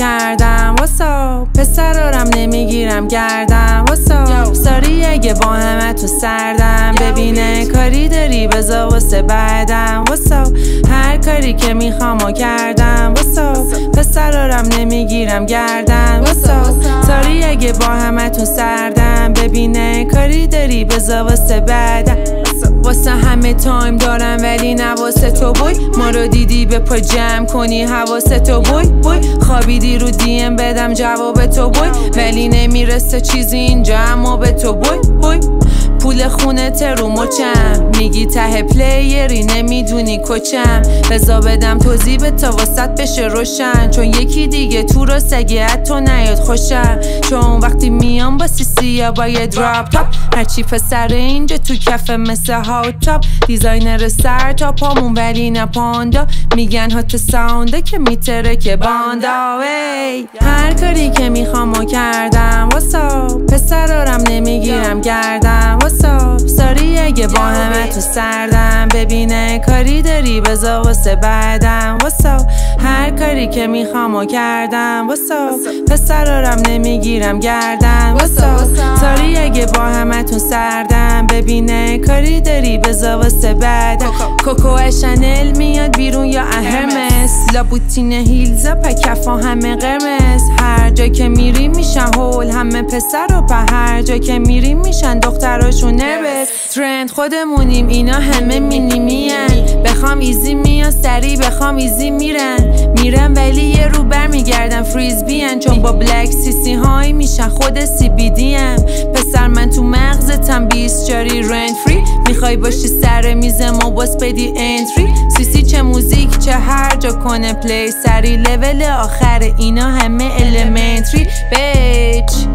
کردم واسا پسرارم نمیگیرم گردم واسا ساری اگه با همه تو سردم ببینه کاری داری بذار واسه بعدم واسا هر کاری که میخوام کردم واسا پسرارم نمیگیرم گردم واسا ساری اگه با همه تو سردم ببینه کاری داری بذار واسه بعدم واسه همه تایم دارم ولی نه واسه تو بوی ما رو دیدی به پا جمع کنی حواست تو بوی خوابیدی رو دیم بدم جواب تو بوی ولی نمیرسه چیزی اینجا اما به تو بوی پول خونه رو مچم میگی ته پلیری نمیدونی کچم بزا بدم توضیح به تا واسط بشه روشن چون یکی دیگه تو رو سگه تو نیاد خوشم چون وقتی میام با سیسی یا باید دراپ تاپ هرچی پسر اینجا تو کفه مثل هاوت تاپ دیزاینر سر تا پامون ولی نه پاندا میگن هات ساونده که میتره که باندا هر کاری که میخوامو کردم واسا پسرارم نمیگیرم گردم واسا ساری اگه با همه تو سردم ببینه کاری داری بذار واسه بعدم واسا هر کاری که میخوامو کردم واسا پسرارم نمیگیرم گردم واسا ساری اگه با همه تو سردم ببینه کاری داری بذار واسه بعدم کوکو شنل میاد بیرون یا هرمس لابوتین هیلزا پکفا همه قرمز هر جا که میری میشن هول همه پسر و په هر جا که میری میشن دختراشون نربس ترند خودمونیم اینا همه مینیمین بخوام ایزی میان سری بخوام ایزی میرن ولی یه رو برمیگردن فریز بیان چون با بلک سیسی های میشن خود سی بی دی ام پسر من تو مغزتم 20 جاری رنت فری میخوای باشی سر میز ما باس بدی انتری سیسی چه موزیک چه هر جا کنه پلی سری لول آخر اینا همه المنتری بیچ